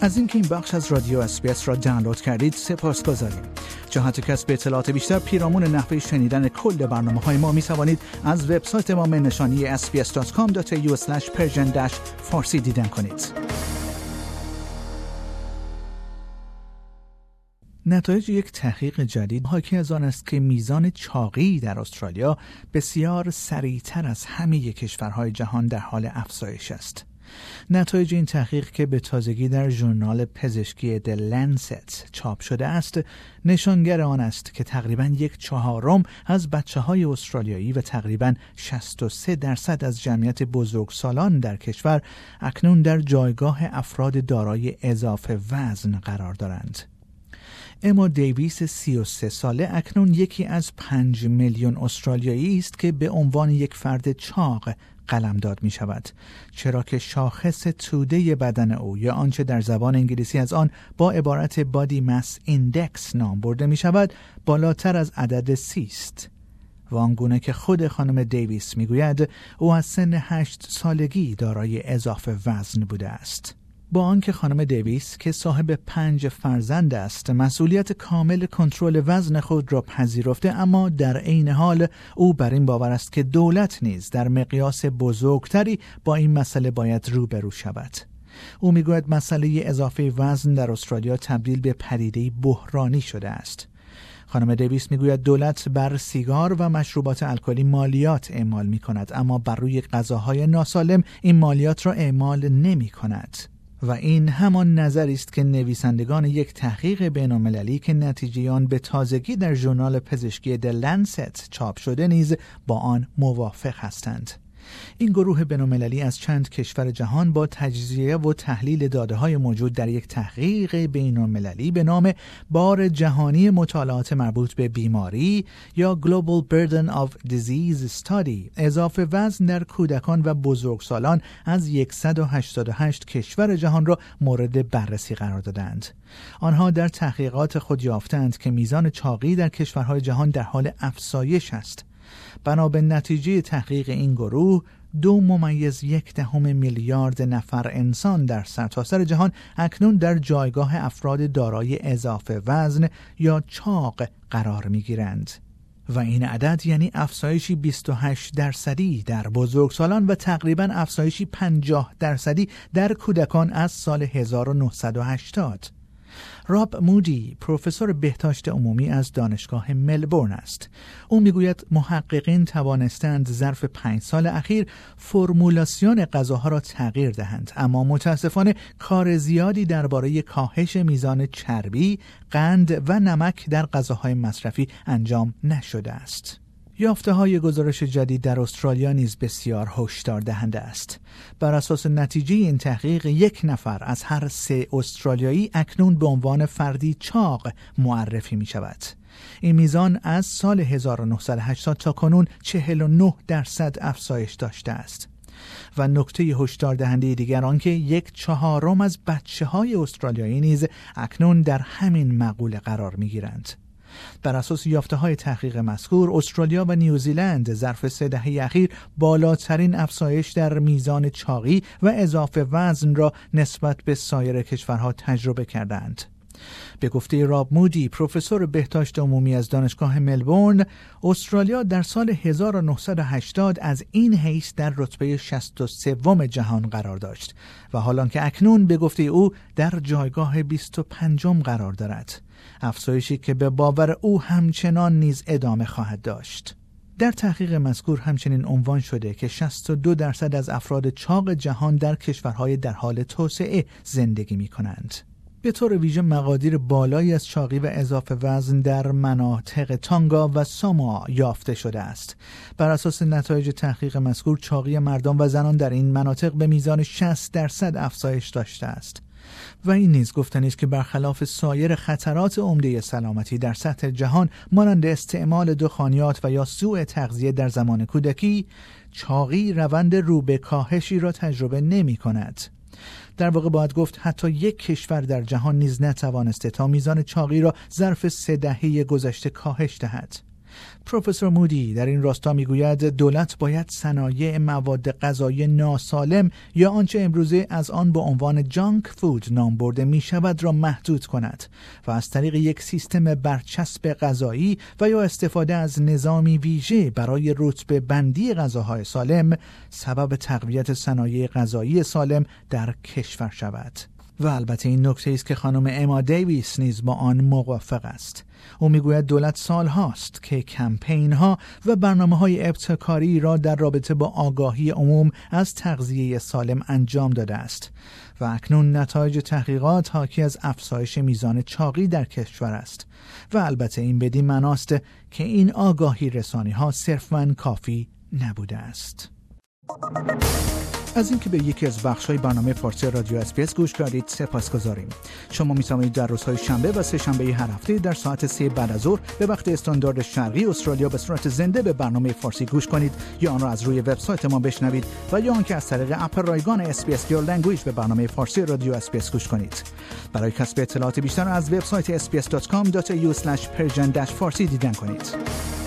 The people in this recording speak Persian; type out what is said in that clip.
از اینکه این بخش از رادیو اس‌بی‌اس را دانلود کردید سپاسگزاریم. جهت کسب اطلاعات بیشتر پیرامون نحوه شنیدن کل برنامه‌های ما می‌توانید از وبسایت ما نشانی sbs.com.au/persian-farsi دیدن کنید. نتایج یک تحقیق جدید حاکی از آن است که میزان چاقی در استرالیا بسیار سریعتر از همه کشورهای جهان در حال افزایش است. نتایج این تحقیق که به تازگی در ژورنال پزشکی The Lancet چاپ شده است، نشانگر آن است که تقریباً 1/4 از بچه‌های استرالیایی و تقریباً 63% از جمعیت بزرگسالان در کشور اکنون در جایگاه افراد دارای اضافه وزن قرار دارند. اما دیویس 33 ساله اکنون یکی از 5 میلیون استرالیایی است که به عنوان یک فرد چاق قلمداد می شود، چرا که شاخص توده بدن او یا آنچه در زبان انگلیسی از آن با عبارت بادی ماس ایندکس نام برده می شود بالاتر از عدد 30 است. و آنگونه که خود خانم دیویس می گوید او از سن 8 سالگی دارای اضافه وزن بوده است. با آنکه خانم دیویس که صاحب 5 فرزند است مسئولیت کامل کنترل وزن خود را پذیرفته، اما در عین حال او بر این باور است که دولت نیز در مقیاس بزرگتری با این مسئله باید روبرو شود. او میگوید مسئله اضافه وزن در استرالیا تبدیل به پدیده بحرانی شده است. خانم دیویس میگوید دولت بر سیگار و مشروبات الکلی مالیات اعمال می کند، اما بر روی غذاهای ناسالم این مالیات را اعمال نمی کند. و این همان نظری است که نویسندگان یک تحقیق بین‌المللی که نتیجه آن به تازگی در ژورنال پزشکی The Lancet چاپ شده نیز با آن موافق هستند. این گروه بین‌المللی از چند کشور جهان با تجزیه و تحلیل داده‌های موجود در یک تحقیق بین‌المللی به نام بار جهانی مطالعات مربوط به بیماری یا Global Burden of Disease Study اضافه وزن در کودکان و بزرگسالان از 188 کشور جهان را مورد بررسی قرار دادند. آنها در تحقیقات خود یافتند که میزان چاقی در کشورهای جهان در حال افزایش است. بنا به نتیجه تحقیق این گروه 2.1 میلیارد نفر انسان در سرتاسر جهان اکنون در جایگاه افراد دارای اضافه وزن یا چاق قرار می‌گیرند و این عدد یعنی افزایشی 28% در بزرگسالان و تقریباً افزایشی 50% در کودکان از سال 1980. راب مودی پروفسور بهداشت عمومی از دانشگاه ملبورن است. او میگوید محققین توانستند ظرف 5 سال اخیر فرمولاسیون غذاها را تغییر دهند، اما متاسفانه کار زیادی درباره کاهش میزان چربی، قند و نمک در غذاهای مصرفی انجام نشده است. یافته‌های گزارش جدید در استرالیا نیز بسیار هشدار دهنده است. بر اساس نتیجه این تحقیق 1 نفر از هر 3 استرالیایی اکنون به عنوان فردی چاق معرفی می شود. این میزان از سال 1980 تا کنون 49% افزایش داشته است. و نکته هشدار دهنده دیگر آن که 1/4 از بچه‌های استرالیایی نیز اکنون در همین مقوله قرار می گیرند. بر اساس یافته‌های تحقیق مذکور، استرالیا و نیوزیلند ظرف 3 دهه اخیر بالاترین افزایش در میزان چاقی و اضافه وزن را نسبت به سایر کشورها تجربه کردند. به گفته راب مودی پروفسور بهداشت عمومی از دانشگاه ملبورن، استرالیا در سال 1980 از این حیث در رتبه 63 جهان قرار داشت و حالان که اکنون به گفته او در جایگاه 25 قرار دارد، افزایشی که به باور او همچنان نیز ادامه خواهد داشت. در تحقیق مذکور همچنین عنوان شده که 62% از افراد چاق جهان در کشورهای در حال توسعه زندگی می کنند. به طور ویژه مقادیر بالایی از چاقی و اضافه وزن در مناطق تانگا و ساموا یافته شده است. بر اساس نتایج تحقیق مذکور چاقی مردان و زنان در این مناطق به میزان 60% افزایش داشته است. و این نیز گفتنی است که برخلاف سایر خطرات عمده سلامتی در سطح جهان مانند استعمال دخانیات و یا سوء تغذیه در زمان کودکی، چاقی روند رو به کاهشی را تجربه نمی کند. در واقع باید گفت حتی یک کشور در جهان نیز نتوانسته تا میزان چاقی را ظرف 3 دهه گذشته کاهش دهد. پروفسور مودی در این راستا میگوید دولت باید صنایع مواد غذایی ناسالم یا آنچه امروزه از آن با عنوان جانک فود نام برده می شود را محدود کند و از طریق یک سیستم برچسب غذایی و یا استفاده از نظامی ویژه برای رتبه بندی غذاهای سالم سبب تقویت صنایع غذایی سالم در کشور شود. و البته این نکته است که خانم اما دیویس نیز با آن موافق است. او میگوید دولت سال هاست که کمپین ها و برنامه های ابتکاری را در رابطه با آگاهی عموم از تغذیه سالم انجام داده است و اکنون نتایج تحقیقات حاکی از افزایش میزان چاقی در کشور است و البته این بدین معناست که این آگاهی رسانی ها صرفاً کافی نبوده است. از اینکه به یکی از بخش‌های برنامه فارسی رادیو اس‌بی‌اس گوش کردید سپاسگزاریم. شما می‌توانید در روزهای شنبه و سه شنبه هر هفته در ساعت 3 بعد از ظهر به وقت استاندارد شرقی استرالیا به صورت زنده به برنامه فارسی گوش کنید یا آن را از روی وبسایت ما بشنوید و یا آنکه از طریق اپ رایگان اس‌بی‌اس Your Language به برنامه فارسی رادیو اس‌بی‌اس گوش کنید. برای کسب اطلاعات بیشتر از وبسایت sbs.com.au/persian-farsi دیدن کنید.